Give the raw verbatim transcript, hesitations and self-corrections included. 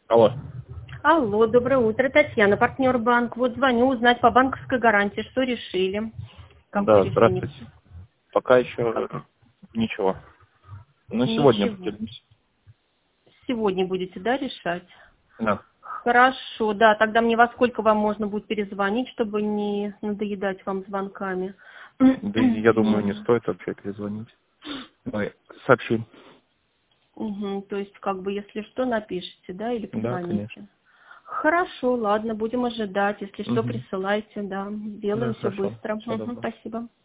Алло. Алло, доброе утро, Татьяна, партнер банк. Вот звоню узнать по банковской гарантии, что решили. Да, Какое решение? здравствуйте. Пока еще ничего. Ну, сегодня Ничего. определимся. Сегодня будете, да, решать? Да. Хорошо, да, тогда мне во сколько вам можно будет перезвонить, чтобы не надоедать вам звонками? Да, я думаю, не стоит вообще перезвонить. Мы сообщим. Угу, то есть, как бы, если что, напишите, да, или Да, позвоните. конечно. Хорошо, ладно, будем ожидать. Если что, Угу. присылайте, да. Сделаем Да, все хорошо. быстро. Всего Угу, доброго. спасибо.